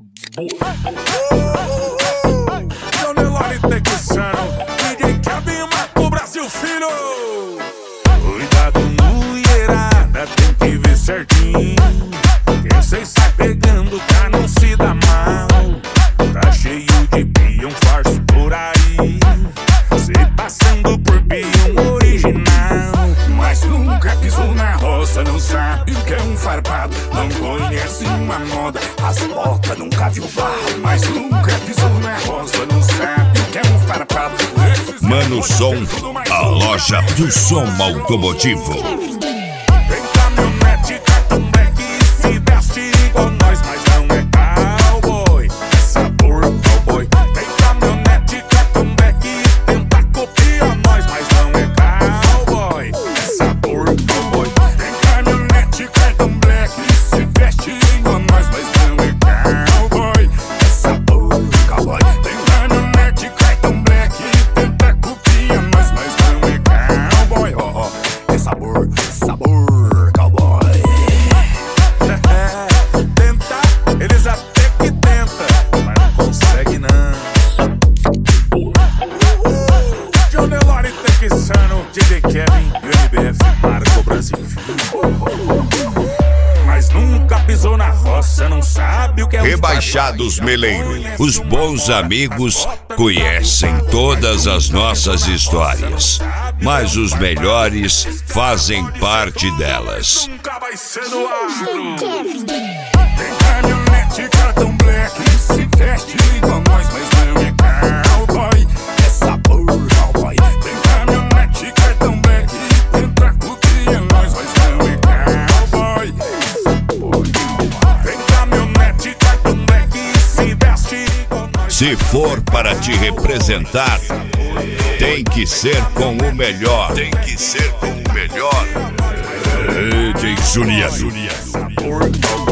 Tonelari Texano, DJ Kevin Marco Brasil Filho. Cuidado, mulherada, tem que ver certinho. Quem cês sai pegando pra não se dar mal. Tá cheio de peão farso por aí, cê passando por peão original. Mas nunca pisou na roça, não sabe o que é um farpado. Não conhece uma moda, as botas nunca viu barro. Mas nunca pisou na roça, não sabe o que é um farpado. Mano Som, a loja do som automotivo. Tem caminhonete, cartão black e se veste igual nós, mas não é cowboy, é sabor cowboy. Tem caminhonete, cartão black e tenta copiar nós, mas não é cowboy, é sabor cowboy. Tem caminhonete, cartão black e se veste igual nós, mas não é cowboy, é sabor cowboy. Tem caminhonete, cartão black e tenta copiar nós, mas não é cowboy, é sabor cowboy. Tentar, eles até que tentam, mas não consegue não. Tonelari Texano, DJ Kevin e o MBF Marco Brasil. Mas nunca pisou na roça, não sabe o que é um Rebaixados Meleiro, os bons amigos conhecem todas as nossas histórias, mas os melhores fazem parte delas. Nunca vai ser no agro. Tem caminhonete, cartão black e se veste igual nós, mas não é cowboy, é sabor cowboy. Tem caminhonete, cartão black e tenta copiar nós, mas não é cowboy. Tem caminhonete, cartão black e se veste igual nós. Se for para te representar, tem que ser com o melhor. Tem que ser com o melhor. DJ Juliano. Sabor cowboy.